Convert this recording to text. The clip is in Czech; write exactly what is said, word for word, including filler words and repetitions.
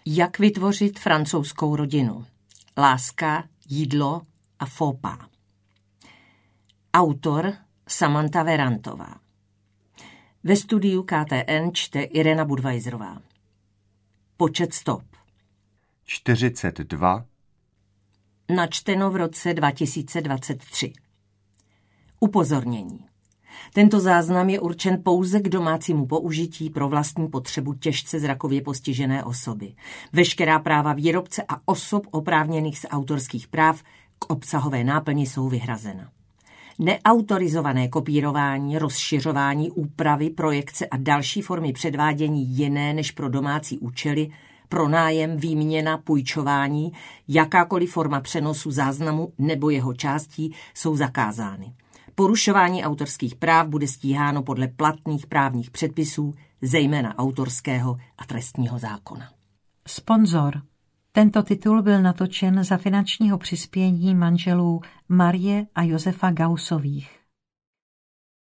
Jak vytvořit francouzskou rodinu? Láska, jídlo a fópa. Autor Samantha Verantová. Ve studiu K T N čte Irena Budweiserová. Počet stop. čtyřicet dva. Načteno v roce dva tisíce dvacet tři. Upozornění. Tento záznam je určen pouze k domácímu použití pro vlastní potřebu těžce zrakově postižené osoby. Veškerá práva výrobce a osob oprávněných z autorských práv k obsahové náplni jsou vyhrazena. Neautorizované kopírování, rozšiřování, úpravy, projekce a další formy předvádění jiné než pro domácí účely, pronájem, výměna, půjčování, jakákoliv forma přenosu záznamu nebo jeho částí jsou zakázány. Porušování autorských práv bude stíháno podle platných právních předpisů, zejména autorského a trestního zákona. Sponzor. Tento titul byl natočen za finančního přispění manželů Marie a Josefa Gausových.